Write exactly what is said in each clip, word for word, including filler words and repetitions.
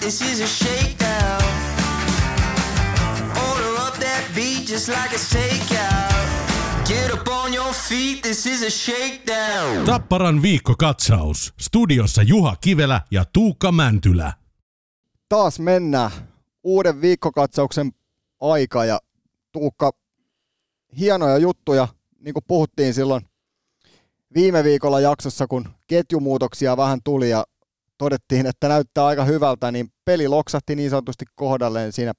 this is a shakedown. Order up that beat just like it's takeout. Get up on your feet, this is a shakedown. Tapparan viikkokatsaus. Studiossa Juha Kivelä ja Tuukka Mäntylä. Taas mennään uuden viikkokatsauksen aika ja Tuukka, hienoja juttuja, niin kuin puhuttiin silloin viime viikolla jaksossa, kun ketjumuutoksia vähän tuli ja todettiin, että näyttää aika hyvältä, niin peli loksahti niin sanotusti kohdalleen siinä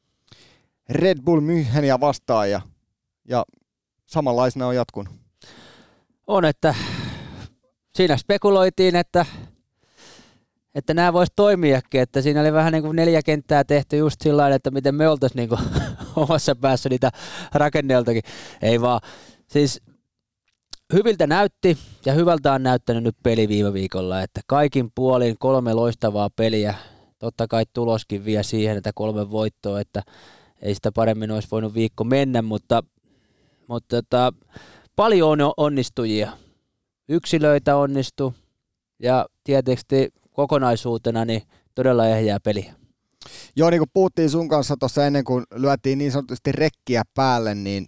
Red Bull Müncheniä vastaan ja, ja samanlaisena on jatkunut. On, että siinä spekuloitiin, että, että nämä vois toimiakin, että siinä oli vähän niin kuin neljä kenttää tehty just sillä lailla, että miten me oltaisiin niin kuin omassa päässä niitä rakenneltakin. Ei vaan, siis hyviltä näytti ja hyvältä on näyttänyt nyt peli viime viikolla, että kaikin puolin kolme loistavaa peliä, totta kai tuloskin vie siihen, että kolme voittoa, että ei sitä paremmin olisi voinut viikko mennä, mutta, mutta tota, paljon on onnistujia. Yksilöitä onnistu ja tietysti kokonaisuutena niin todella ehjää peliä. Joo, niin kuin puhuttiin sun kanssa tuossa ennen kuin lyötiin niin sanotusti rekkiä päälle, niin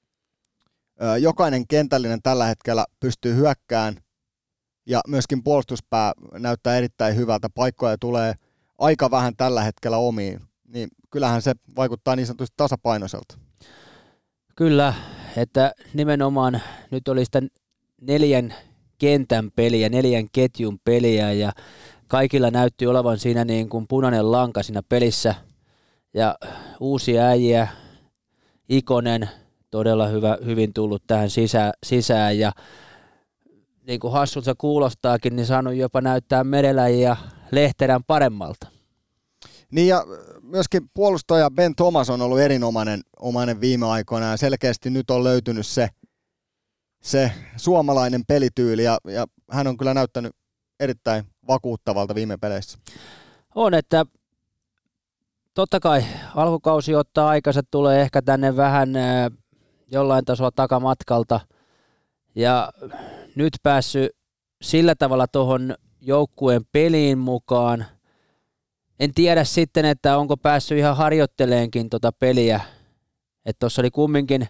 ö, jokainen kentällinen tällä hetkellä pystyy hyökkään ja myöskin puolustuspää näyttää erittäin hyvältä. Paikkoja tulee aika vähän tällä hetkellä omiin, niin kyllähän se vaikuttaa niin sanotusti tasapainoiselta. Kyllä, että nimenomaan nyt oli sitä neljän kentän peliä, neljän ketjun peliä ja kaikilla näytti olevan siinä niin kuin punainen lanka siinä pelissä ja uusia äijiä, Ikonen todella hyvä, hyvin tullut tähän sisään, sisään ja niin kuin hassulta kuulostaakin, niin saanut jopa näyttää Merelän ja Lehterän paremmalta. Niin ja myöskin puolustaja Ben Thomas on ollut erinomainen omainen viime aikoina ja selkeästi nyt on löytynyt se, se suomalainen pelityyli ja, ja hän on kyllä näyttänyt erittäin vakuuttavalta viime peleissä. On, että totta kai alkukausi ottaa aikansa, tulee ehkä tänne vähän äh, jollain tasolla takamatkalta ja nyt päässyt sillä tavalla tuohon joukkueen peliin mukaan. En tiedä sitten, että onko päässyt ihan harjoitteleenkin tota peliä, että tuossa oli kumminkin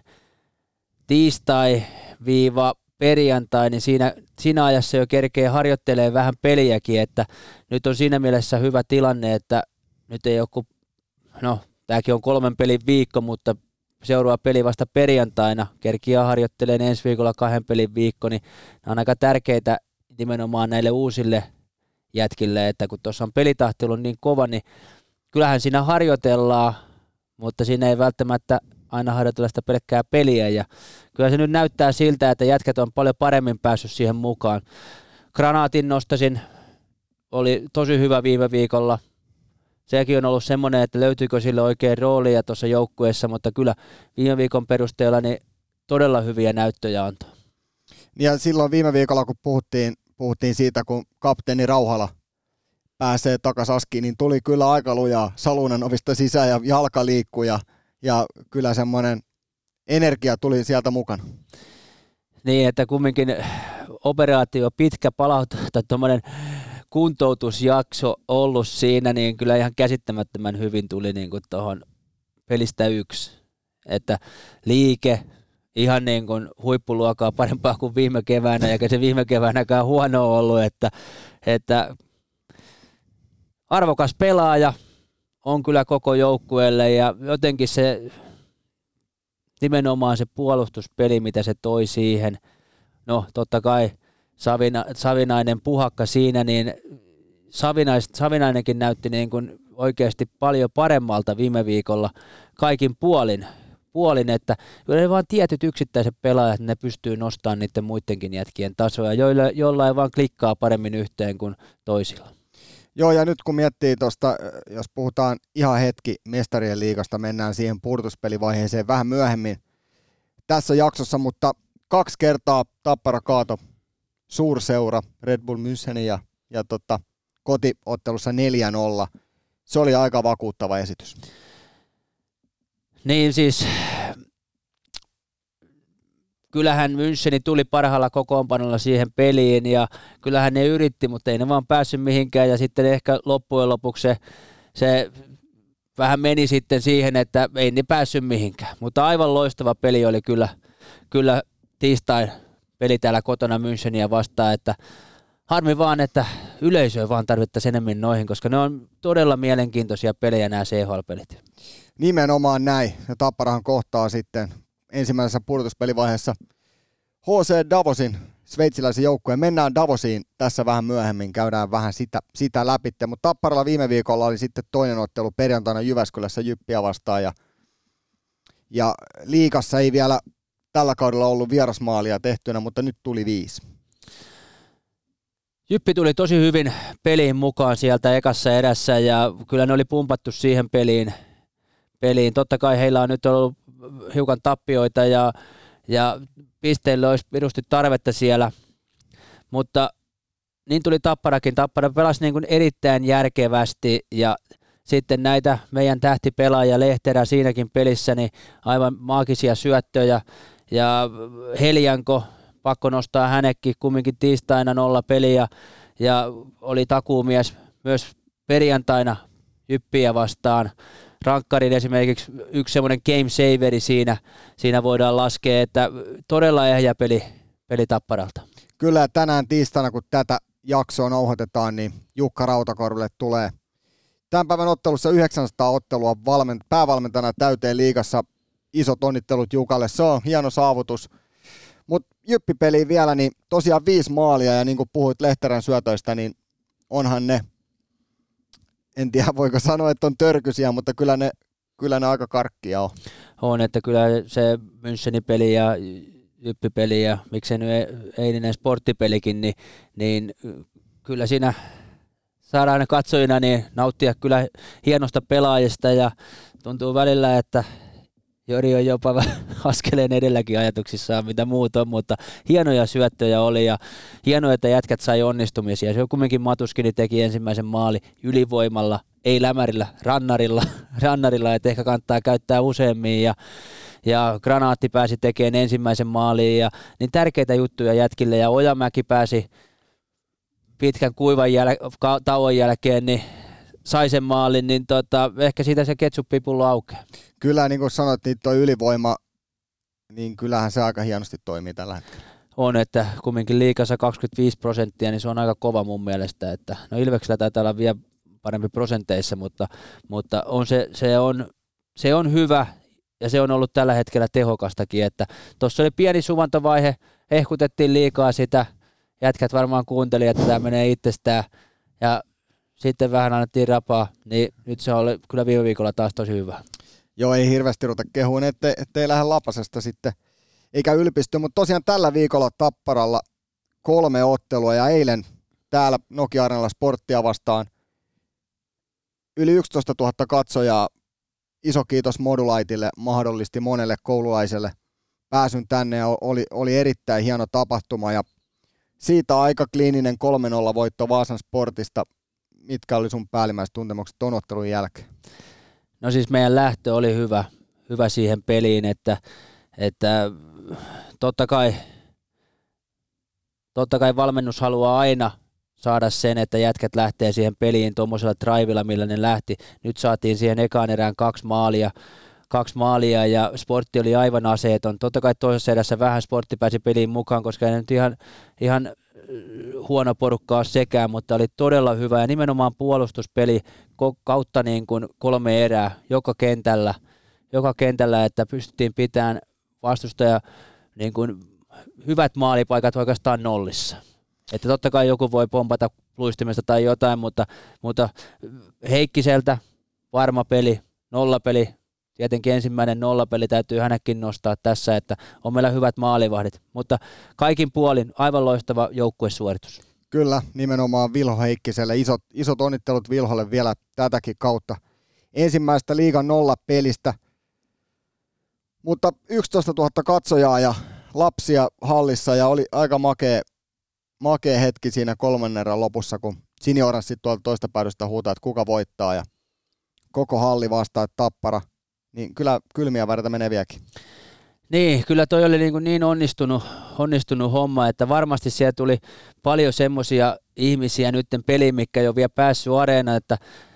tiistai-viiva perjantai, niin siinä, siinä ajassa jo kerkee harjoittelee vähän peliäkin, että nyt on siinä mielessä hyvä tilanne, että nyt ei ole kuin, no tämäkin on kolmen pelin viikko, mutta seuraava peli vasta perjantaina, kerkiä harjoittelee ensi viikolla kahden pelin viikko, niin nämä on aika tärkeitä nimenomaan näille uusille jätkille, että kun tuossa on pelitahti ollut niin kova, niin kyllähän siinä harjoitellaan, mutta siinä ei välttämättä aina harjoitella sitä pelkkää peliä ja kyllä se nyt näyttää siltä, että jätkät on paljon paremmin päässyt siihen mukaan. Granaatin nostasin, oli tosi hyvä viime viikolla. Sekin on ollut semmoinen, että löytyykö sille oikein roolia tuossa joukkueessa, mutta kyllä viime viikon perusteella niin todella hyviä näyttöjä antoi. Ja silloin viime viikolla, kun puhuttiin, puhuttiin siitä, kun kapteeni Rauhala pääsee takaisin askiin, niin tuli kyllä aika lujaa Salunan ovista sisään ja jalka liikkui ja, ja kyllä semmoinen energia tuli sieltä mukana. Niin, että kumminkin operaatio, pitkä palautus tai tuommoinen kuntoutusjakso ollut siinä, niin kyllä ihan käsittämättömän hyvin tuli niin kuin tuohon pelistä yksi. Että liike, ihan niin kuin huippuluokkaa parempaa kuin viime keväänä, eikä se viime keväänäkään huono ollut, että, että arvokas pelaaja on kyllä koko joukkueelle ja jotenkin se nimenomaan se puolustuspeli, mitä se toi siihen, no totta kai Savina, Savinainen puhakka siinä, niin Savinais, Savinainenkin näytti niin kuin oikeasti paljon paremmalta viime viikolla kaikin puolin, puolin että kyllä vaan tietyt yksittäiset pelaajat, ne pystyy nostamaan niiden muidenkin jätkien tasoja, joilla, joilla ei vaan klikkaa paremmin yhteen kuin toisilla. Joo, ja nyt kun miettii tuosta, jos puhutaan ihan hetki Mestarien liigasta, mennään siihen purtuspelivaiheeseen vähän myöhemmin tässä jaksossa, mutta kaksi kertaa Tappara kaato suurseura Red Bull München ja, ja tota, kotiottelussa neljä nolla. Se oli aika vakuuttava esitys. Niin siis, kyllähän München tuli parhaalla kokoonpanolla siihen peliin ja kyllähän ne yritti, mutta ei ne vaan päässyt mihinkään ja sitten ehkä loppujen lopuksi se, se vähän meni sitten siihen, että ei ne päässyt mihinkään. Mutta aivan loistava peli oli kyllä, kyllä tiistain peli täällä kotona Müncheniä vastaan, että harmi vaan, että yleisöä vaan tarvittaisiin enemmän noihin, koska ne on todella mielenkiintoisia pelejä nämä C H L-pelit. Nimenomaan näin. Ja Tapparahan kohtaa sitten ensimmäisessä pudotuspelivaiheessa H C Davosin sveitsiläisen joukkueen. Mennään Davosiin tässä vähän myöhemmin, käydään vähän sitä, sitä läpi. Mutta Tapparalla viime viikolla oli sitten toinen ottelu perjantaina Jyväskylässä Jyppiä vastaan. Ja, ja liigassa ei vielä tällä kaudella ollut vierasmaalia tehtynä, mutta nyt tuli viisi. Jyppi tuli tosi hyvin peliin mukaan sieltä ekassa erässä ja kyllä ne oli pumpattu siihen peliin. peliin. Totta kai heillä on nyt ollut hiukan tappioita ja, ja pisteille olisi virusti tarvetta siellä, mutta niin tuli Tapparakin. Tappara pelasi niin kuin erittäin järkevästi ja sitten näitä meidän tähtipelaajia Lehterä siinäkin pelissä, niin aivan maagisia syöttöjä ja Heljanko, pakko nostaa hänekin, kumminkin tiistaina nolla peliä ja oli takuumies myös perjantaina Jyppiä vastaan. Rankkarin esimerkiksi yksi semmoinen game saveri siinä, siinä voidaan laskea, että todella ehjä peli, peli Tapparalta. Kyllä tänään tiistaina, kun tätä jaksoa nauhoitetaan, niin Jukka Rautakorville tulee tämän päivän ottelussa yhdeksänsataa ottelua valment- päävalmentajana täyteen liigassa. Isot onnittelut Jukalle, se on hieno saavutus. Mutta Jyppipeliin vielä, niin tosiaan viisi maalia, ja niin kuin puhuit Lehterän syötöistä, niin onhan ne, en tiedä voiko sanoa, että on törkysiä, mutta kyllä ne, kyllä ne aika karkkia on. On, että kyllä se Münchenin peli ja Jyppipeli ja miksei nyt eilinen sporttipelikin, niin, niin kyllä siinä saadaan katsojina niin nauttia kyllä hienosta pelaajista ja tuntuu välillä, että Jori on jopa askeleen edelläkin ajatuksissaan, mitä muut on, mutta hienoja syöttöjä oli ja hienoa, että jätkät sai onnistumisia. Se on kumminkin Matuskini teki ensimmäisen maali ylivoimalla, ei lämärillä, rannarilla, rannarilla että ehkä kannattaa käyttää useammin ja, ja Granaatti pääsi tekemään ensimmäisen maaliin ja niin tärkeitä juttuja jätkille ja Ojamäki pääsi pitkän kuivan jäl- ka- tauon jälkeen niin sai sen maalin, niin tota, ehkä siitä se ketsuppipullo aukeaa. Kyllä, niin kuin sanoit, niin tuo ylivoima, niin kyllähän se aika hienosti toimii tällä hetkellä. On, että kumminkin liigassa kaksikymmentäviisi prosenttia, niin se on aika kova mun mielestä. Että, no Ilveksellä taitaa olla vielä parempi prosenteissa, mutta, mutta on se, se, on, se on hyvä ja se on ollut tällä hetkellä tehokastakin. Että tuossa oli pieni suvantovaihe, hehkutettiin liikaa sitä, jätkät varmaan kuunteli, että tämä menee itsestään ja sitten vähän annettiin rapaa, niin nyt se oli kyllä viime viikolla taas tosi hyvä. Joo, ei hirveästi ruveta kehuun, ettei, ettei lähde lapasesta sitten, eikä ylpisty, mutta tosiaan tällä viikolla Tapparalla kolme ottelua ja eilen täällä Nokia-areenalla Sporttia vastaan yli yksitoista tuhatta katsojaa. Iso kiitos Modulaitille, mahdollisti monelle koululaiselle pääsyn tänne ja oli, oli erittäin hieno tapahtuma ja siitä aika kliininen kolme nolla voitto Vaasan Sportista. Mitkä oli sun päällimmäiset tuntemukset ton ottelun jälkeen? No siis meidän lähtö oli hyvä, hyvä siihen peliin, että, että totta kai, totta kai valmennus haluaa aina saada sen, että jätkät lähtee siihen peliin tuommoisella drivilla, millä ne lähti. Nyt saatiin siihen ekaan erään kaksi maalia, kaksi maalia ja Sportti oli aivan aseeton. Totta kai toisessa erässä vähän Sportti pääsi peliin mukaan, koska ei nyt ihan, ihan huono porukkaa sekään, mutta oli todella hyvä ja nimenomaan puolustuspeli kautta niin kuin kolme erää joka kentällä, joka kentällä, että pystyttiin pitämään vastustaja niin kuin hyvät maalipaikat oikeastaan nollissa. Että totta kai joku voi pompata luistimesta tai jotain, mutta, mutta Heikkiseltä varma peli, nollapeli, tietenkin ensimmäinen nollapeli täytyy hänäkin nostaa tässä, että on meillä hyvät maalivahdit, mutta kaikin puolin aivan loistava joukkuesuoritus. Kyllä, nimenomaan Vilho Heikkiselle. Isot, isot onnittelut Vilholle vielä tätäkin kautta ensimmäistä liigan nollapelistä. Mutta yksitoista tuhatta katsojaa ja lapsia hallissa ja oli aika makea, makea hetki siinä kolmannen erän lopussa, kun sinioranssi tuolta toista päädystä huutaa, että kuka voittaa ja koko halli vastaa, että Tappara. Niin kyllä kylmiä väreitä meneviäkin. Niin, kyllä toi oli niin, kuin niin onnistunut, onnistunut homma, että varmasti siellä tuli paljon semmoisia ihmisiä nytten peliin, mitkä ei ole vielä päässyt areenaan, että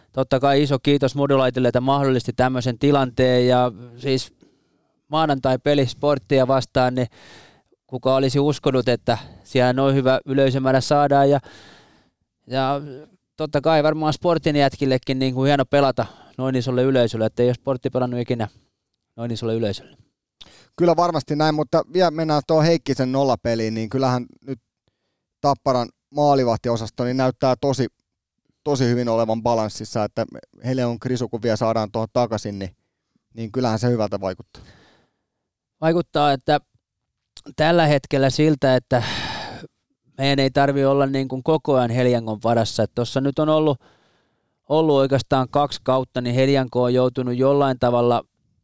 totta kai iso kiitos Modulaitille, että mahdollisti tämmöisen tilanteen ja siis maanantai-peli Sporttia vastaan, niin kuka olisi uskonut, että siellä noin hyvä yleisömäärä saadaan ja, ja totta kai varmaan Sportin jätkillekin niin kuin hieno pelata noin isolle yleisölle, että ei ole Sportti pelannut ikinä noin isolle yleisölle. Kyllä varmasti näin, mutta vielä mennään tuohon Heikkisen nollapeliin, niin kyllähän nyt Tapparan maalivahtiosasto niin näyttää tosi, tosi hyvin olevan balanssissa, että heille on krisu, kun vielä saadaan tuohon takaisin, niin, niin kyllähän se hyvältä vaikuttaa. Vaikuttaa, että tällä hetkellä siltä, että meidän ei tarvitse olla niin kuin koko ajan Heliangon varassa. Tuossa nyt on ollut, ollut oikeastaan kaksi kautta, niin Helianko on joutunut jollain tavalla,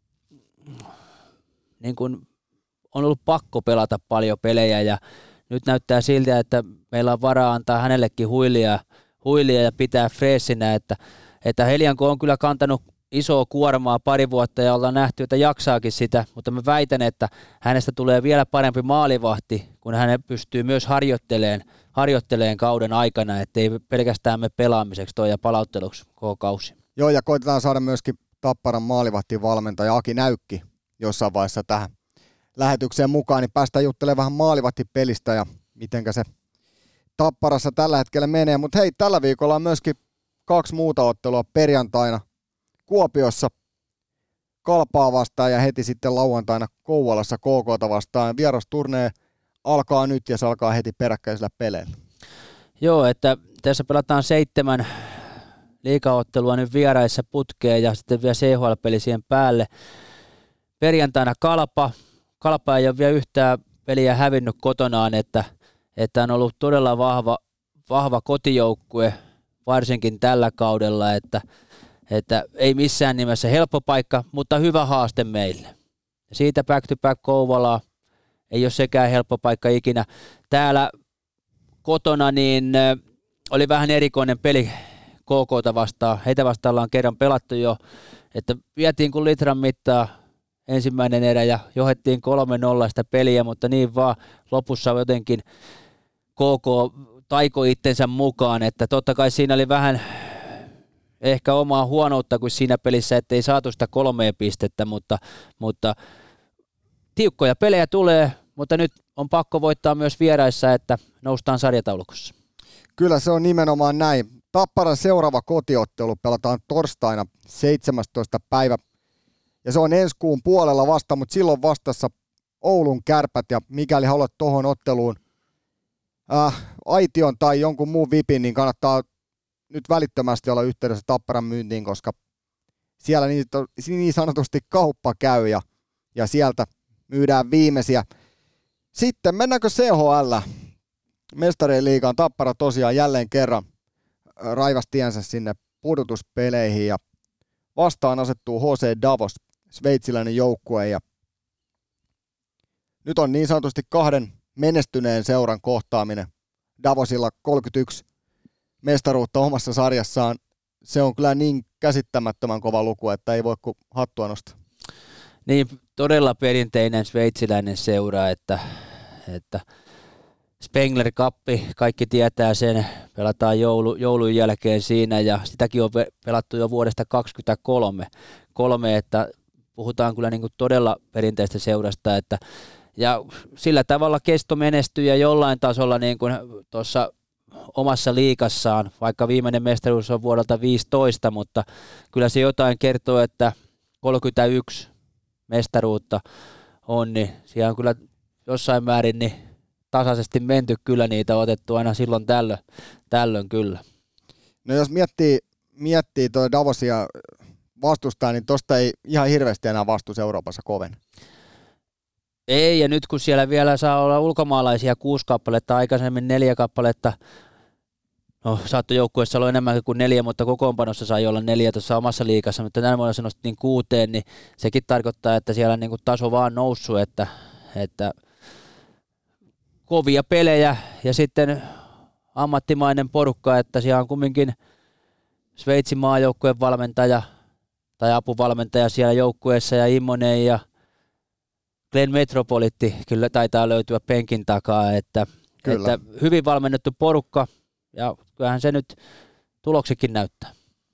niin kuin on ollut pakko pelata paljon pelejä ja nyt näyttää siltä, että meillä on varaa antaa hänellekin huilia, huilia ja pitää freessinä, että, että Helianko on kyllä kantanut isoa kuormaa pari vuotta ja ollaan nähty, että jaksaakin sitä, mutta mä väitän, että hänestä tulee vielä parempi maalivahti, kun hän pystyy myös harjoitteleen, harjoitteleen kauden aikana, ettei pelkästään me pelaamiseksi toi ja palautteluksi koko kausi. Joo, ja koitetaan saada myöskin Tapparan maalivahtin valmentaja Aki Näykki jossain vaiheessa tähän lähetykseen mukaan, niin päästään juttelemaan vähän maalivahtipelistä ja mitenkä se Tapparassa tällä hetkellä menee. Mutta hei, tällä viikolla on myöskin kaksi muuta ottelua perjantaina Kuopiossa Kalpaa vastaan ja heti sitten lauantaina Kouvolassa K K:ta vastaan. Vierasturnee alkaa nyt ja se alkaa heti peräkkäisillä peleillä. Joo, että tässä pelataan seitsemän liigaottelua nyt vieraissa putkeen ja sitten vielä C H L-peli siihen päälle. Perjantaina Kalpa. Kalpa ei ole vielä yhtään peliä hävinnyt kotonaan, että, että on ollut todella vahva, vahva kotijoukkue, varsinkin tällä kaudella, että, että ei missään nimessä helppo paikka, mutta hyvä haaste meille. Siitä back to back Kouvolaa, ei ole sekään helppo paikka ikinä. Täällä kotona niin oli vähän erikoinen peli K K:ta vastaan. Heitä vastaan ollaan kerran pelattu jo, että vietiin kuin litran mittaa ensimmäinen erä ja johdettiin kolme nolla sitä peliä, mutta niin vaan lopussa jotenkin K K taiko itsensä mukaan, että totta kai siinä oli vähän ehkä omaa huonoutta kuin siinä pelissä, ettei saatu sitä kolmea pistettä, mutta, mutta tiukkoja pelejä tulee, mutta nyt on pakko voittaa myös vieraissa, että noustaan sarjataulukossa. Kyllä se on nimenomaan näin. Tapparan seuraava kotiottelu pelataan torstaina seitsemästoista päivä. Ja se on ensi kuun puolella vasta, mutta silloin vastassa Oulun Kärpät. Ja mikäli haluat tuohon otteluun äh, aition tai jonkun muun vipin, niin kannattaa nyt välittömästi olla yhteydessä Tapparan myyntiin, koska siellä niin, niin sanotusti kauppa käy ja, ja sieltä myydään viimeisiä. Sitten mennäänkö C H L? Mestarien liigaan Tappara tosiaan jälleen kerran raivasi tiensä sinne pudotuspeleihin ja vastaan asettuu H C Davos, sveitsiläinen joukkue ja nyt on niin sanotusti kahden menestyneen seuran kohtaaminen. Davosilla kolmekymmentäyksi mestaruutta omassa sarjassaan. Se on kyllä niin käsittämättömän kova luku, että ei voi kuin hattua nostaa. Niin, todella perinteinen sveitsiläinen seura, että, että Spengler Cuppi, kaikki tietää sen, pelataan joulu, joulun jälkeen siinä ja sitäkin on pelattu jo vuodesta kaksikymmentäkolme, kolme, että puhutaan kyllä niin kuin todella perinteistä seurasta, että ja sillä tavalla kesto menestyy ja jollain tasolla niin kuin tuossa omassa liikassaan, vaikka viimeinen mestaruus on vuodelta viisitoista, mutta kyllä se jotain kertoo, että kolmekymmentäyksi mestaruutta on, niin siellä on kyllä jossain määrin niin tasaisesti menty kyllä, niitä on otettu aina silloin tällöin, tällöin kyllä. No jos miettii, miettii tuo Davosia vastustaa, niin tosta ei ihan hirveästi enää vastus Euroopassa koven. Ei, ja nyt kun siellä vielä saa olla ulkomaalaisia kuusi kappaletta, aikaisemmin neljä kappaletta, no saattojoukkueessa olla enemmän kuin neljä, mutta kokoonpanossa sai olla neljä tuossa omassa liigassa, mutta tänä vuonna se nostettiin kuuteen, niin sekin tarkoittaa, että siellä niin kuin taso vaan noussut, että, että kovia pelejä ja sitten ammattimainen porukka, että siellä on kumminkin Sveitsin maajoukkueen valmentaja tai apuvalmentaja siellä joukkueessa ja Immonen ja Glenn Metropolitti kyllä taitaa löytyä penkin takaa, että, että hyvin valmennettu porukka ja kyllähän se nyt tuloksikin näyttää.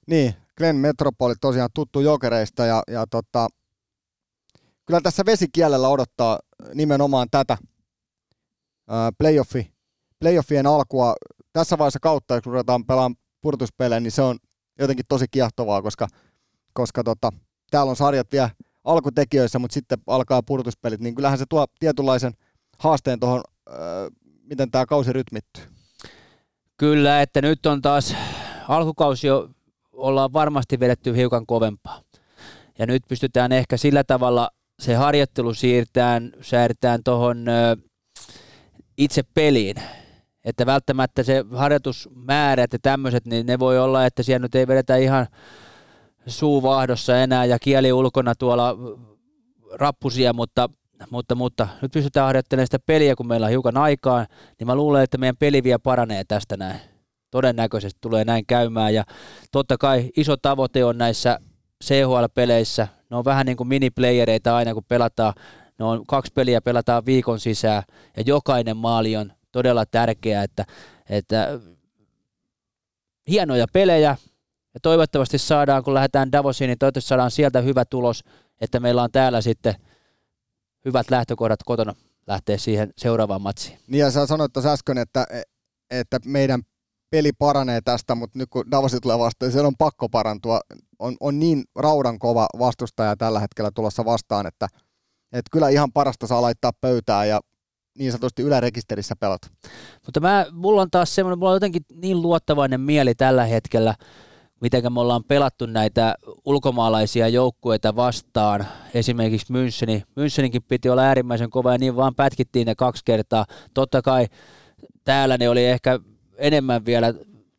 Niin, Glenn Metropoli tosiaan tuttu Jokereista ja, ja tota, kyllä tässä vesikielellä odottaa nimenomaan tätä ää, playoffi, playoffien alkua. Tässä vaiheessa kautta, kun ruvetaan pelaamaan pudotuspelejä, niin se on jotenkin tosi kiehtovaa, koska, koska tota, täällä on sarjat vielä alkutekijöissä, mutta sitten alkaa pudotuspelit, niin kyllähän se tuo tietynlaisen haasteen tuohon, miten tämä kausi rytmittyy. Kyllä, että nyt on taas alkukausi jo, ollaan varmasti vedetty hiukan kovempaa. Ja nyt pystytään ehkä sillä tavalla se harjoittelu siirtään, siirtään tuohon itse peliin. Että välttämättä se harjoitusmäärät ja tämmöiset, niin ne voi olla, että siellä nyt ei vedetä ihan suuvaahdossa enää ja kieli ulkona tuolla rappusia, mutta, mutta, mutta nyt pystytään harjoittelemaan sitä peliä, kun meillä on hiukan aikaa, niin mä luulen, että meidän peli vielä paranee tästä näin. Todennäköisesti tulee näin käymään ja totta kai iso tavoite on näissä C H L-peleissä, ne on vähän niin kuin miniplayereita aina kun pelataan, ne on kaksi peliä pelataan viikon sisään ja jokainen maali on todella tärkeää, että, että hienoja pelejä ja toivottavasti saadaan, kun lähdetään Davosiin, niin toivottavasti saadaan sieltä hyvä tulos, että meillä on täällä sitten hyvät lähtökohdat kotona lähteä siihen seuraavaan matsiin. Niin ja sä sanoit tuossa äsken, että, että meidän peli paranee tästä, mutta nyt kun Davosi tulee vastaan, siellä on pakko parantua. On, on niin raudan kova vastustaja tällä hetkellä tulossa vastaan, että, että kyllä ihan parasta saa laittaa pöytään ja niin sanotusti ylärekisterissä pelot. Mutta mä, mulla on taas semmoinen, mulla on jotenkin niin luottavainen mieli tällä hetkellä, miten me ollaan pelattu näitä ulkomaalaisia joukkueita vastaan. Esimerkiksi Müncheni. Müncheninkin piti olla äärimmäisen kova ja niin vaan pätkittiin ne kaksi kertaa. Totta kai täällä ne oli ehkä enemmän vielä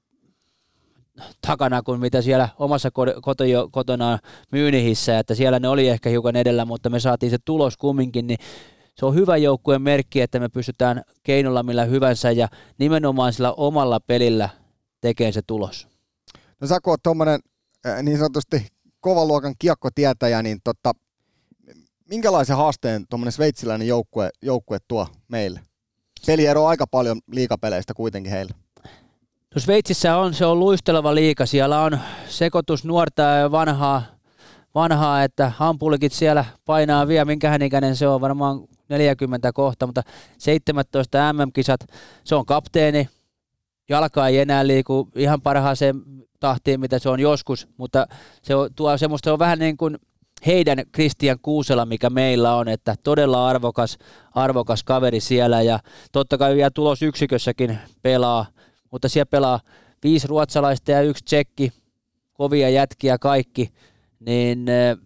takana kuin mitä siellä omassa kotona Myynihissä, että siellä ne oli ehkä hiukan edellä, mutta me saatiin se tulos kumminkin, niin se on hyvä joukkueen merkki, että me pystytään keinolla millä hyvänsä ja nimenomaan sillä omalla pelillä tekemään se tulos. No sä kun oot tommonen äh, niin sanotusti kovan luokan kiekkotietäjä, niin tota, minkälaisen haasteen tommonen sveitsiläinen joukkue, joukkue tuo meille? Peliero on aika paljon liigapeleistä kuitenkin heillä. No Sveitsissä on, se on luisteleva liiga, siellä on sekoitus nuorta ja vanhaa, vanhaa että Hampulikit siellä painaa vielä, minkähän ikäinen se on, varmaan neljäkymmentä kohta, mutta seitsemäntoista M M-kisat, se on kapteeni, jalka ei enää liiku ihan parhaaseen tahtiin, mitä se on joskus, mutta se on, tuo semmoista, se on vähän niin kuin heidän Kristian Kuusela, mikä meillä on, että todella arvokas, arvokas kaveri siellä ja totta kai vielä tulosyksikössäkin pelaa, mutta siellä pelaa viisi ruotsalaista ja yksi tsekki, kovia jätkiä kaikki, niin äh,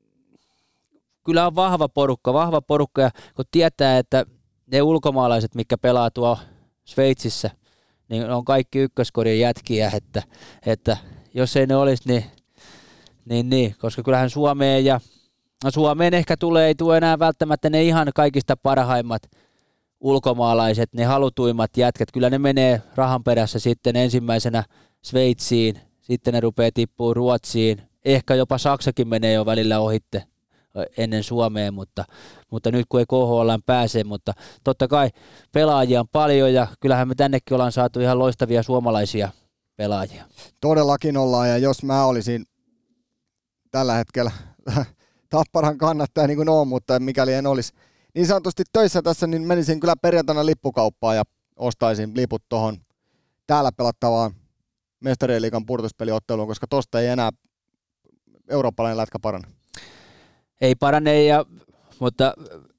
kyllä on vahva porukka, vahva porukka ja kun tietää, että ne ulkomaalaiset, mitkä pelaa tuo Sveitsissä, niin on kaikki ykköskodin jätkiä, että, että jos ei ne olisi, niin, niin, niin koska kyllähän Suomeen ja no Suomeen ehkä tulee, ei tule enää välttämättä ne ihan kaikista parhaimmat ulkomaalaiset, ne halutuimmat jätkät, kyllä ne menee rahan perässä sitten ensimmäisenä Sveitsiin, sitten ne rupeaa tippua Ruotsiin, ehkä jopa Saksakin menee jo välillä ohitte ennen Suomeen, mutta, mutta nyt kun ei K H L pääse, mutta totta kai pelaajia on paljon ja kyllähän me tännekin ollaan saatu ihan loistavia suomalaisia pelaajia. Todellakin ollaan ja jos mä olisin tällä hetkellä Tapparan kannattaja niin kuin on, mutta mikäli en olisi niin sanotusti töissä tässä, niin menisin kyllä perjantaina lippukauppaan ja ostaisin liput tuohon täällä pelattavaan Mestarien liigan pudotuspeliotteluun, koska tosta ei enää eurooppalainen lätkä parane. Ei parane, ja, mutta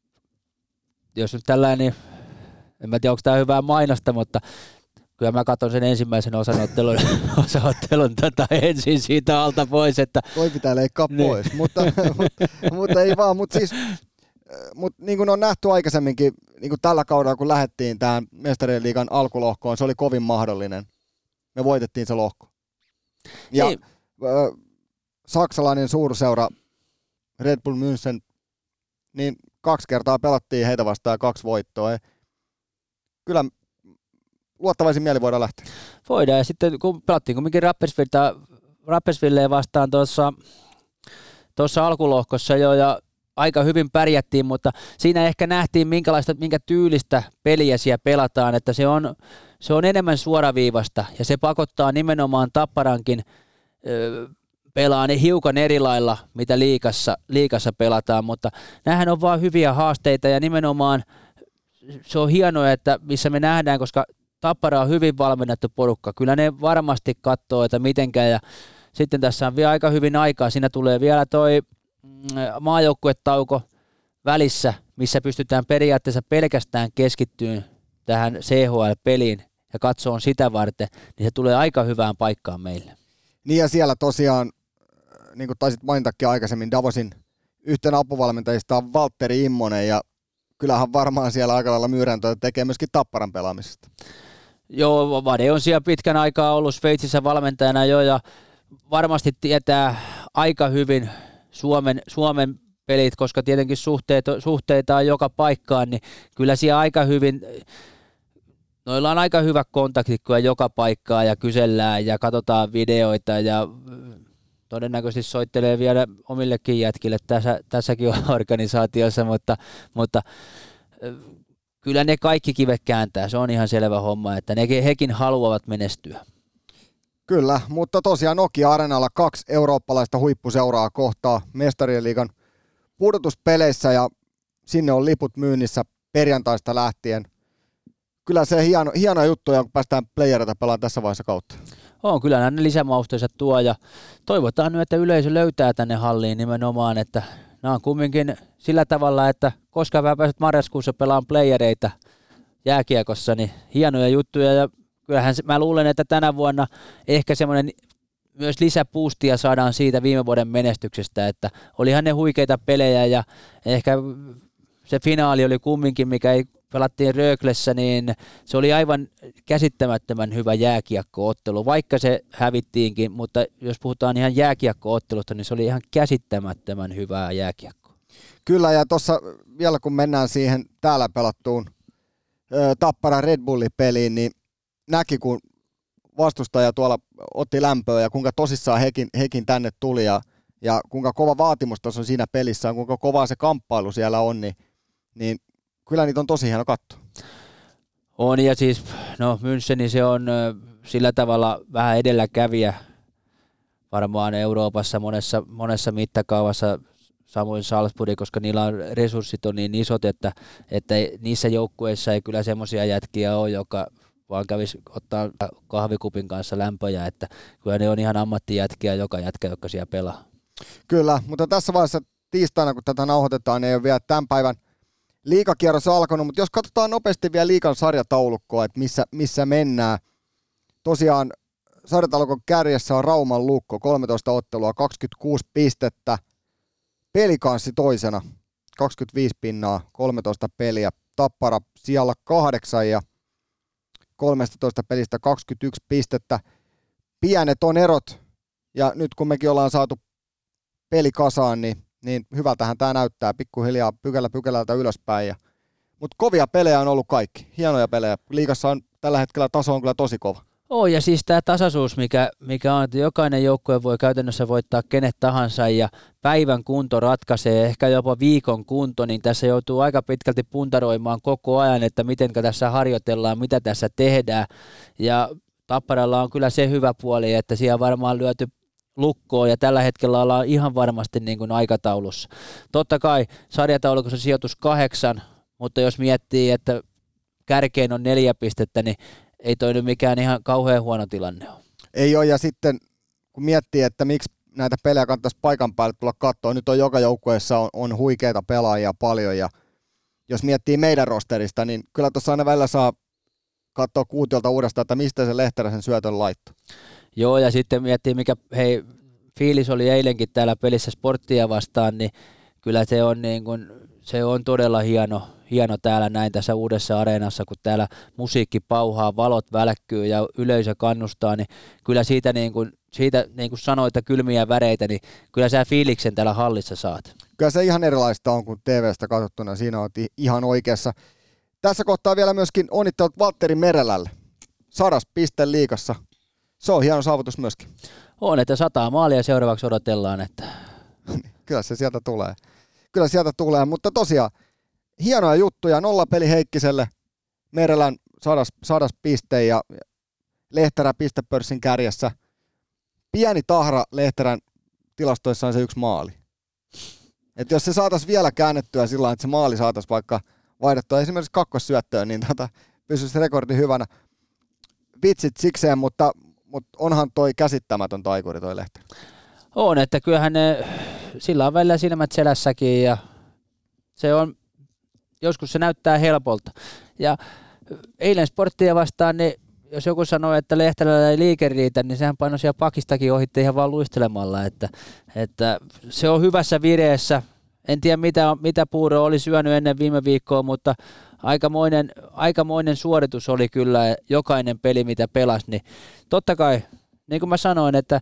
jos nyt tällainen, niin en mä tiedä, onko tämä hyvää mainosta, mutta kyllä mä katson sen ensimmäisen osanottelun, osanottelun tota ensin siitä alta pois. Että toi pitää leikkaa niin pois, mutta, mutta, mutta ei vaan, mutta siis mutta niin kuin on nähty aikaisemminkin, niin kuin tällä kaudella kun lähdettiin tähän Mestarien liigan alkulohkoon, se oli kovin mahdollinen. Me voitettiin se lohko. Ja äh, saksalainen suurseura Red Bull München, niin kaksi kertaa pelattiin heitä vastaan kaksi voittoa. Ja kyllä luottavaisin mieli voidaan lähteä. Voidaan, ja sitten kun pelattiin kumminkin Rappersvilleen vastaan tuossa, tuossa alkulohkossa jo, ja aika hyvin pärjättiin, mutta siinä ehkä nähtiin minkälaista, minkä tyylistä peliä siellä pelataan, että se on, se on enemmän suoraviivasta, ja se pakottaa nimenomaan Tapparankin pelaa ne hiukan eri lailla, mitä liigassa, liigassa pelataan, mutta näähän on vaan hyviä haasteita ja nimenomaan se on hienoa, että missä me nähdään, koska Tappara on hyvin valmennettu porukka. Kyllä ne varmasti katsoo, että mitenkään ja sitten tässä on vielä aika hyvin aikaa. Siinä tulee vielä toi maajoukkuetauko välissä, missä pystytään periaatteessa pelkästään keskittyyn tähän C H L-peliin ja katsoon sitä varten, niin se tulee aika hyvään paikkaan meille. Niin ja siellä tosiaan, niin kuin taisit mainitakin aikaisemmin, Davosin yhtenä apuvalmentajista on Valtteri Immonen ja kyllähän varmaan siellä aika lailla myyräntöä tekee myöskin Tapparan pelaamisesta. Joo, Vade on siellä pitkän aikaa ollut Sveitsissä valmentajana jo ja varmasti tietää aika hyvin Suomen, Suomen pelit, koska tietenkin suhteet, suhteita on joka paikkaan, niin kyllä siellä aika hyvin, noilla on aika hyvä kontaktit kun joka paikkaa ja kysellään ja katsotaan videoita ja todennäköisesti soittelee vielä omillekin jätkille tässä, tässäkin organisaatiossa, mutta, mutta kyllä ne kaikki kivet kääntää, se on ihan selvä homma, että ne, hekin haluavat menestyä. Kyllä, mutta tosiaan Nokia-areenalla kaksi eurooppalaista huippuseuraa kohtaa Mestarien liigan pudotuspeleissä ja sinne on liput myynnissä perjantaista lähtien. Kyllä se hieno, hieno juttu, kun päästään playereita pelaamaan tässä vaiheessa kautta. On, kyllä nämä lisämausteensa tuo ja toivotaan nyt, että yleisö löytää tänne halliin nimenomaan, että nämä on kumminkin sillä tavalla, että koska mä pääset marraskuussa pelaan playereita jääkiekossa, niin hienoja juttuja ja kyllähän mä luulen, että tänä vuonna ehkä semmoinen myös lisäpuustia saadaan siitä viime vuoden menestyksestä, että olihan ne huikeita pelejä ja ehkä se finaali oli kumminkin, mikä ei pelattiin Röglessä, niin se oli aivan käsittämättömän hyvä jääkiekkoottelu, vaikka se hävittiinkin, mutta jos puhutaan ihan jääkiekkoottelusta, niin se oli ihan käsittämättömän hyvää jääkiekkoa. Kyllä, ja tuossa vielä kun mennään siihen täällä pelattuun ö, Tappara Red Bulli-peliin, niin näki, kun vastustaja tuolla otti lämpöä ja kuinka tosissaan hekin, hekin tänne tuli ja, ja kuinka kova vaatimustaso on siinä pelissä on, kuinka kovaa se kamppailu siellä on, niin, niin kyllä niitä on tosi hieno katsoa. On ja siis, no München, se on sillä tavalla vähän edelläkävijä varmaan Euroopassa monessa, monessa mittakaavassa, samoin Salzburg, koska niillä on resurssit on niin isot, että, että niissä joukkueissa ei kyllä semmoisia jätkiä ole, joka vaan kävisi ottaa kahvikupin kanssa lämpöjä, että kyllä ne on ihan ammattijätkiä joka jätkä, joka siellä pelaa. Kyllä, mutta tässä vaiheessa tiistaina, kun tätä nauhoitetaan, niin ei ole vielä tämän päivän liigakierros alkanut, mutta jos katsotaan nopeasti vielä liigan sarjataulukkoa, että missä, missä mennään. Tosiaan sarjataulukon kärjessä on Rauman Lukko, kolmetoista ottelua, kaksikymmentäkuusi pistettä. Pelikanssi toisena, kaksikymmentäviisi pinnaa, kolmetoista peliä. Tappara siellä kahdeksan ja kolmetoista pelistä kaksikymmentäyksi pistettä. Pienet on erot, ja nyt kun mekin ollaan saatu peli kasaan, niin, niin hyvältähän tämä näyttää pikkuhiljaa pykälä pykälältä ylöspäin. Mutta kovia pelejä on ollut kaikki, hienoja pelejä. Liigassa on tällä hetkellä taso on kyllä tosi kova. Oh, ja siis tämä tasaisuus, mikä, mikä on, että jokainen joukkue voi käytännössä voittaa kenet tahansa ja päivän kunto ratkaisee, ehkä jopa viikon kunto, niin tässä joutuu aika pitkälti puntaroimaan koko ajan, että miten tässä harjoitellaan, mitä tässä tehdään. Ja Tapparalla on kyllä se hyvä puoli, että siellä varmaan lyöty lukkoon ja tällä hetkellä ollaan ihan varmasti niin kuin aikataulussa. Totta kai sarjataulukossa sijoitus kahdeksan, mutta jos miettii, että kärkeen on neljä pistettä, niin ei toi nyt mikään ihan kauhean huono tilanne ole. Ei ole, ja sitten kun miettii, että miksi näitä pelejä kannattaisi paikan päälle tulla katsoa, nyt on joka joukkueessa on, on huikeita pelaajia paljon, ja jos miettii meidän rosterista, niin kyllä tuossa aina välillä saa katsoa kuutiolta uudestaan, että mistä se Lehterä sen syötön laittoi. Joo, ja sitten miettii, mikä hei, fiilis oli eilenkin täällä pelissä Sporttia vastaan, niin kyllä se on, niin kuin, se on todella hieno, hieno täällä näin tässä uudessa areenassa, kun täällä musiikki pauhaa, valot välkkyy ja yleisö kannustaa, niin kyllä siitä, niin kuin, siitä niin kuin sanoit, kylmiä väreitä, niin kyllä sä fiiliksen täällä hallissa saat. Kyllä se ihan erilaista on kuin T V:stä katsottuna, siinä on ihan oikeassa. Tässä kohtaa vielä myöskin onnittelut Valtteri Merelälle. Sadas piste liigassa. Se on hieno saavutus myöskin. On, että sataa maalia seuraavaksi odotellaan. Että... Kyllä se sieltä tulee. Kyllä sieltä tulee, mutta tosiaan hienoja juttuja. Nollapeli Heikkiselle, Merelän sadas, sadas piste ja Lehterä pistepörssin kärjessä. pieni tahra Lehterän tilastoissa on se yksi maali. Et jos se saataisiin vielä käännettyä sillä tavalla, että se maali saataisiin vaikka vaihdettua esimerkiksi kakkossyöttöön, niin tota, pysyisi rekordi hyvänä. Vitsit sikseen, mutta, mutta onhan toi käsittämätön taikuri toi Lehterä. On, että kyllähän ne, sillä on välillä silmät selässäkin ja se on, joskus se näyttää helpolta. Ja eilen Sporttia vastaan, niin jos joku sanoo, että Lehterällä ei liike riitä, niin sehän painoi siellä pakistakin ohitte ihan vaan luistelemalla, että, että se on hyvässä vireessä. En tiedä mitä, mitä Puuro oli syönyt ennen viime viikkoa, mutta aikamoinen, aikamoinen suoritus oli kyllä jokainen peli, mitä pelasi. Niin totta kai, niin kuin mä sanoin, että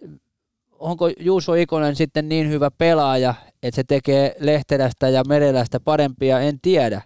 onko Juuso Ikonen sitten niin hyvä pelaaja, että se tekee Lehterästä ja Merelästä parempia, en tiedä.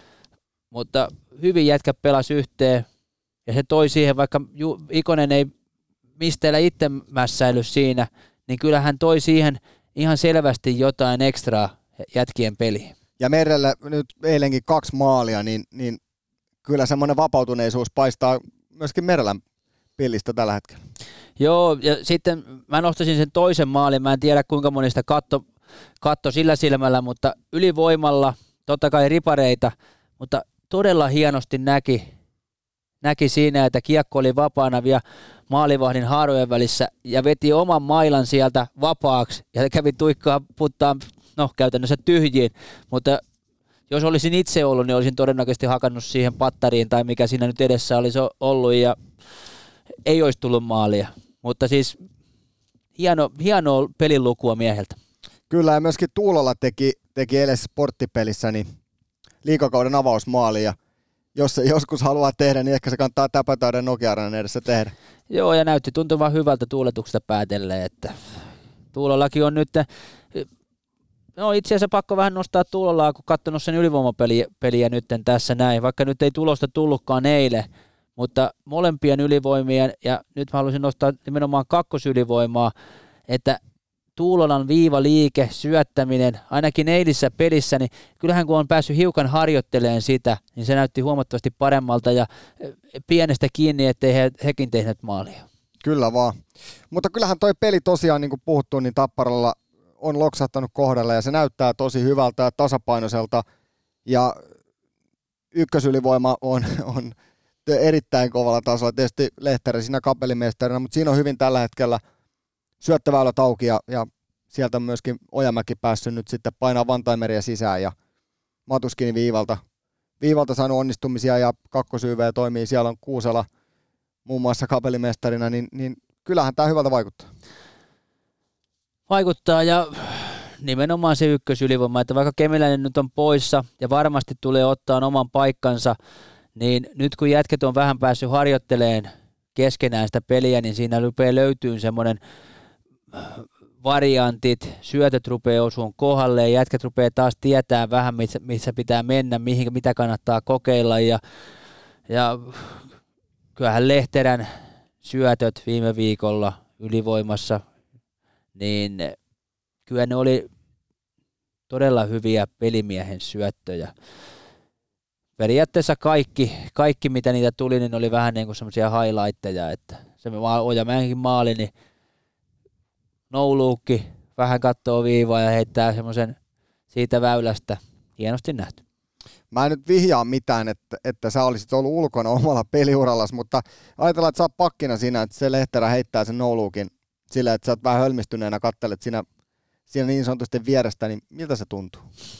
Mutta hyvin jätkä pelasi yhteen. Ja se toi siihen, vaikka Ikonen ei misteellä itse mässäily siinä, niin kyllä hän toi siihen ihan selvästi jotain ekstraa jätkien peliin. Ja Merelle nyt eilenkin kaksi maalia, niin, niin kyllä semmoinen vapautuneisuus paistaa myöskin Merelän pelistä tällä hetkellä. Joo, ja sitten mä nostaisin sen toisen maalin, mä en tiedä kuinka moni sitä katto, katto sillä silmällä, mutta ylivoimalla, totta kai ripareita, mutta todella hienosti näki, näki siinä, että kiekko oli vapaana vielä maalivahdin haarojen välissä ja veti oman mailan sieltä vapaaksi ja kävi tuikkaa puttaan, no käytännössä tyhjiin, mutta jos olisin itse ollut, niin olisin todennäköisesti hakannut siihen pattariin tai mikä siinä nyt edessä olisi ollut ja ei olisi tullut maalia, mutta siis hieno, hienoa pelilukua mieheltä. Kyllä ja myöskin Tuulola teki, teki eilen sporttipelissä niin liigakauden avausmaali ja jos se joskus haluaa tehdä, niin ehkä se kannattaa Täpätäyden Nokia-areenan edessä tehdä. Joo, ja näytti tuntuvan hyvältä tuuletuksesta päätellen, että Tuulolakin on nyt, no itse asiassa pakko vähän nostaa Tuulolaa, kun katsonut sen ylivoimapeliä nyt tässä näin, vaikka nyt ei tulosta tullutkaan eilen, mutta molempien ylivoimien, ja nyt mä haluaisin nostaa nimenomaan kakkosylivoimaa, että Tuulolan viivaliike, syöttäminen, ainakin eilisessä pelissä, niin kyllähän kun on päässyt hiukan harjoittelemaan sitä, niin se näytti huomattavasti paremmalta ja pienestä kiinni, ettei he, hekin tehneet maalia. Kyllä vaan. Mutta kyllähän toi peli tosiaan, niin kuin puhuttu, niin Tapparalla on loksahtanut kohdalle ja se näyttää tosi hyvältä ja tasapainoiselta. Ja ykkösylivoima on, on erittäin kovalla tasolla. Tietysti Lehterä siinä kapellimestarina, mutta siinä on hyvin tällä hetkellä syöttöväylät auki ja, ja sieltä on myöskin Ojamäki päässyt nyt sitten painaa Vantaimeriä sisään ja Matuskin viivalta. Viivalta saanut onnistumisia ja kakkosy vee toimii. Siellä on Kuusela muun muassa kapellimestarina, niin, niin kyllähän tämä hyvältä vaikuttaa. Vaikuttaa ja nimenomaan se ykkösylivoima, että vaikka Kemiläinen nyt on poissa ja varmasti tulee ottaa oman paikkansa, niin nyt kun jätket on vähän päässyt harjoitteleen keskenään sitä peliä, niin siinä rupeaa löytyy semmoinen variantit, syötöt rupeaa osuun kohdalleen, jätket rupeaa taas tietää vähän, missä, missä pitää mennä, mihin, mitä kannattaa kokeilla, ja, ja kyllähän Lehterän syötöt viime viikolla ylivoimassa, niin kyllä ne oli todella hyviä pelimiehen syöttöjä. Periaatteessa kaikki, kaikki, mitä niitä tuli, niin oli vähän niin kuin semmoisia highlightteja, että se Ojamäenkin maali, niin no-luukki, vähän kattoo viivaa ja heittää semmoisen siitä väylästä. Hienosti nähty. Mä en nyt vihjaa mitään, että, että sä olisit ollut ulkona omalla peliurallas, mutta ajatellaan, että sä oot pakkina siinä, että se Lehterä heittää sen no-luukin sillä, että sä oot vähän hölmistyneenä, kattelet siinä, siinä niin sanotusti vierestä, niin miltä se tuntuu?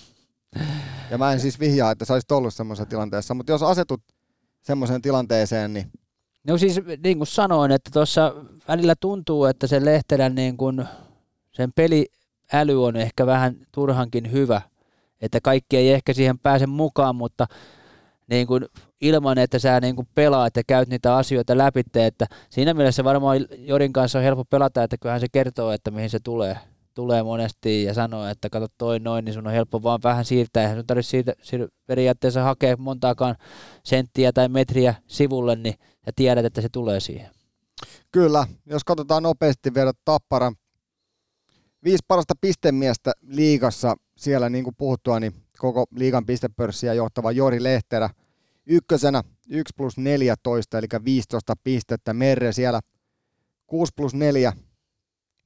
Ja mä en siis vihjaa, että sä olisit ollut semmoisessa tilanteessa, mutta jos asetut semmoiseen tilanteeseen, niin... No siis niin kuin sanoin, että tuossa välillä tuntuu, että se Lehterän niin kuin, sen peliäly on ehkä vähän turhankin hyvä, että kaikki ei ehkä siihen pääse mukaan, mutta niin kuin ilman, että sä niin kuin pelaat ja käyt niitä asioita läpi, että siinä mielessä varmaan Jorin kanssa on helppo pelata, että kyllähän se kertoo, että mihin se tulee. tulee monesti ja sanoo, että kato toi noin, niin sun on helppo vaan vähän siirtää. Eihän sun tarvitse siitä, siitä periaatteessa hakea montaakaan senttiä tai metriä sivulle, niin ja tiedät, että se tulee siihen. Kyllä, jos katsotaan nopeasti vielä Tapparan viisi parasta pistemiestä liigassa, siellä niin kuin puhuttua, niin koko liigan pistepörssiä johtava Jori Lehterä ykkösenä yksi plus neljätoista, eli viisitoista pistettä. Merre siellä kuusi plus neljä,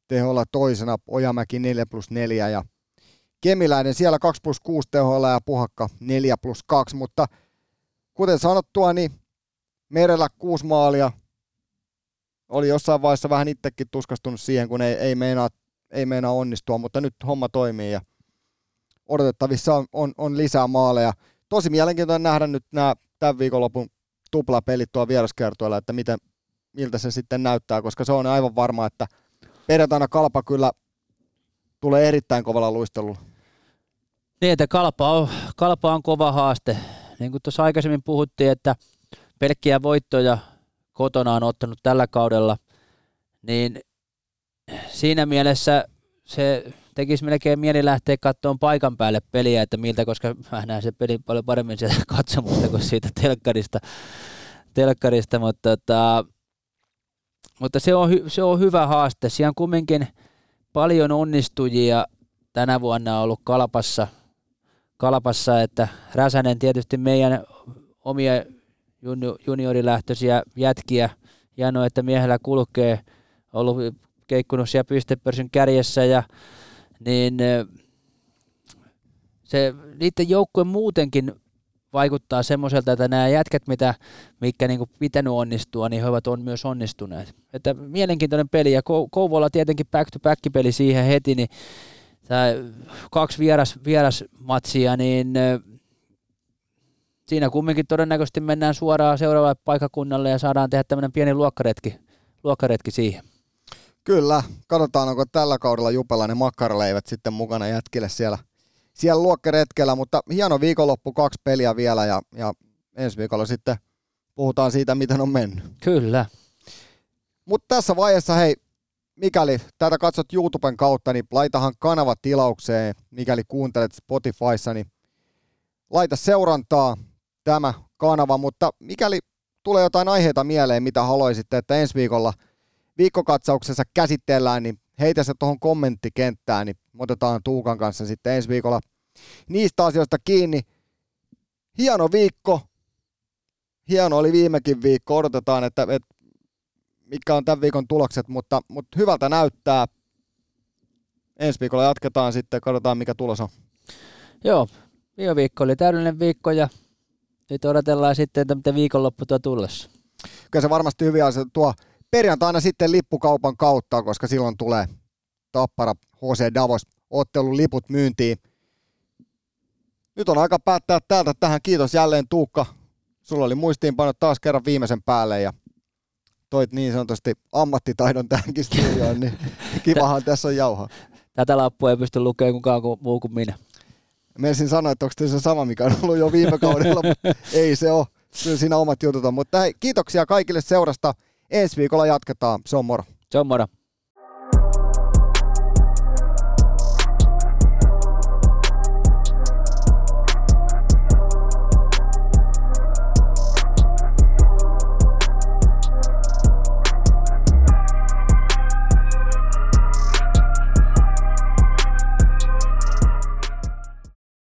teholla toisena, Ojamäki neljä plus neljä ja Kemiläinen siellä kaksi plus kuusi teholla ja Puhakka neljä plus kaksi, mutta kuten sanottua, niin Merellä kuusi maalia. Oli jossain vaiheessa vähän itsekin tuskastunut siihen, kun ei, ei, meinaa, ei meinaa onnistua, mutta nyt homma toimii ja odotettavissa on, on, on lisää maaleja. Tosi mielenkiintoinen nähdä nyt nämä tämän viikonlopun tuplapelit tuolla vieraskiertueella, että miten, miltä se sitten näyttää, koska se on aivan varma, että perjantaina Kalpa kyllä tulee erittäin kovalla luistelulla. Niin, että Kalpa on, Kalpa on kova haaste. Niin kuin tuossa aikaisemmin puhuttiin, että pelkkiä voittoja kotona on ottanut tällä kaudella, niin siinä mielessä se tekisi melkein mieli lähteä katsomaan paikan päälle peliä, että miltä, koska mä näen se peli paljon paremmin sieltä katsomusta kuin siitä telkkarista, telkkarista mutta, tota, mutta se, on, se on hyvä haaste. Siellä on kumminkin paljon onnistujia tänä vuonna ollut Kalpassa, Kalpassa että Räsänen tietysti meidän omia juniorilähtöisiä jätkiä. Hienoa, että miehellä kulkee, ollut keikkunut siellä pistepörssin kärjessä ja niin se niiden joukkue muutenkin vaikuttaa semmoiselta, että nämä jätkät, mitä, mitkä niinku pitänyt onnistua, niin he ovat on myös onnistuneet. Että mielenkiintoinen peli ja Kouvola tietenkin back-to-back-peli siihen heti, niin kaksi vieras, vierasmatsia, niin siinä kumminkin todennäköisesti mennään suoraan seuraavalle paikkakunnalle ja saadaan tehdä tämmöinen pieni luokkaretki, luokkaretki siihen. Kyllä, katsotaan onko tällä kaudella Jupella ne makkaraleivät sitten mukana jätkille siellä, siellä luokkaretkellä, mutta hieno viikonloppu, kaksi peliä vielä ja, ja ensi viikolla sitten puhutaan siitä, miten on mennyt. Kyllä. Mutta tässä vaiheessa hei, mikäli tätä katsot YouTuben kautta, niin laitahan kanava tilaukseen, mikäli kuuntelet Spotifyssa, niin laita seurantaa tämä kanava, mutta mikäli tulee jotain aiheita mieleen, mitä haluaisitte, että ensi viikolla viikkokatsauksessa käsitellään, niin heitä se tuohon kommenttikenttään, niin otetaan Tuukan kanssa sitten ensi viikolla niistä asioista kiinni. Hieno viikko, hieno oli viimekin viikko, odotetaan, että, että mitkä on tämän viikon tulokset, mutta, mutta hyvältä näyttää. Ensi viikolla jatketaan sitten, katsotaan mikä tulos on. Joo, viime viikko oli täydellinen viikko ja nyt odotellaan sitten, että mitä viikonloppu tuo tullessa. Kyllä se varmasti hyviä asioita tuo perjantaina sitten lippukaupan kautta, koska silloin tulee Tappara H C Davos ottelun liput myyntiin. Nyt on aika päättää täältä tähän. Kiitos jälleen Tuukka. Sulla oli muistiinpanot taas kerran viimeisen päälle ja toit niin sanotusti ammattitaidon tähänkin studioon, niin kivahan tässä on jauhaa. Tätä lappua ei pysty lukemaan kukaan muu kuin minä. Meisin sanoa, että onko se sama, mikä on ollut jo viime kaudella, mutta ei se ole. Kyllä siinä omat jutut on. Mutta hei, kiitoksia kaikille seurasta. Ensi viikolla jatketaan. Se on moro. Se on moro.